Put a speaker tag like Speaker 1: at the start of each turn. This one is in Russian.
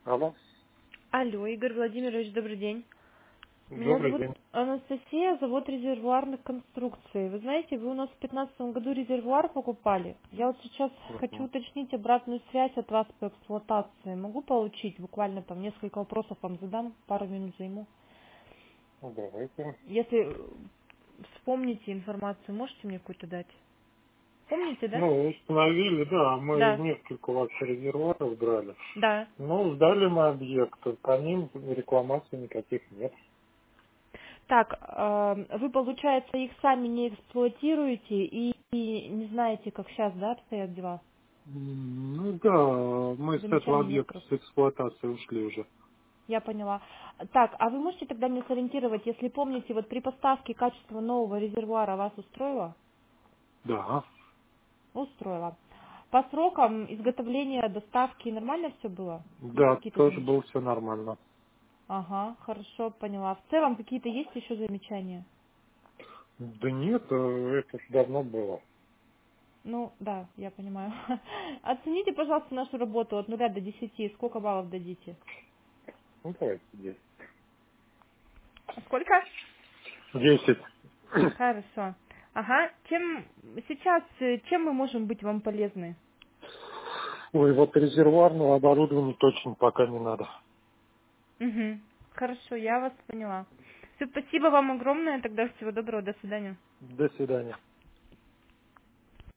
Speaker 1: Алло,
Speaker 2: Алло, Игорь Владимирович, добрый день. Меня
Speaker 1: добрый
Speaker 2: зовут
Speaker 1: день.
Speaker 2: Анастасия, завод резервуарных конструкций. Вы знаете, вы у нас в 2015 году резервуар покупали. Я вот сейчас хочу
Speaker 1: Мгм.
Speaker 2: уточнить обратную связь от вас по эксплуатации. Могу получить? Буквально там несколько вопросов вам задам, пару минут займу.
Speaker 1: Ну, давайте.
Speaker 2: Если вспомните информацию, можете мне какую-то дать? Помните, да?
Speaker 1: Ну, установили, да, мы
Speaker 2: Да,
Speaker 1: несколько у вас резервуаров брали.
Speaker 2: да.
Speaker 1: Ну, сдали мы объект, по ним рекламаций никаких нет.
Speaker 2: Так, вы, получается, их сами не эксплуатируете и не знаете, как сейчас, да, обстоят дела?
Speaker 1: Ну да, мы с этого
Speaker 2: Замечаний нет
Speaker 1: объекта
Speaker 2: просто.
Speaker 1: с эксплуатации ушли уже.
Speaker 2: Я поняла. Так, а вы можете тогда мне сориентировать, если помните, вот при поставке качество нового резервуара вас устроило?
Speaker 1: Да,
Speaker 2: Устроило. По срокам изготовления, доставки нормально все было? Есть
Speaker 1: да,
Speaker 2: какие-то
Speaker 1: тоже
Speaker 2: замечания?
Speaker 1: было все нормально.
Speaker 2: Ага, хорошо, поняла. В целом какие-то есть еще замечания?
Speaker 1: Да нет, это ж давно было.
Speaker 2: Ну, да, я понимаю. Оцените, пожалуйста, нашу работу от 0 до 10. Сколько баллов дадите?
Speaker 1: Ну, давайте 10.
Speaker 2: Сколько?
Speaker 1: 10.
Speaker 2: Хорошо. Ага. Сейчас, чем мы можем быть вам полезны?
Speaker 1: Ой, вот резервуарного оборудования точно пока не надо.
Speaker 2: Угу. Хорошо, я вас поняла. Все, спасибо вам огромное. Тогда всего доброго. До свидания.
Speaker 1: До свидания.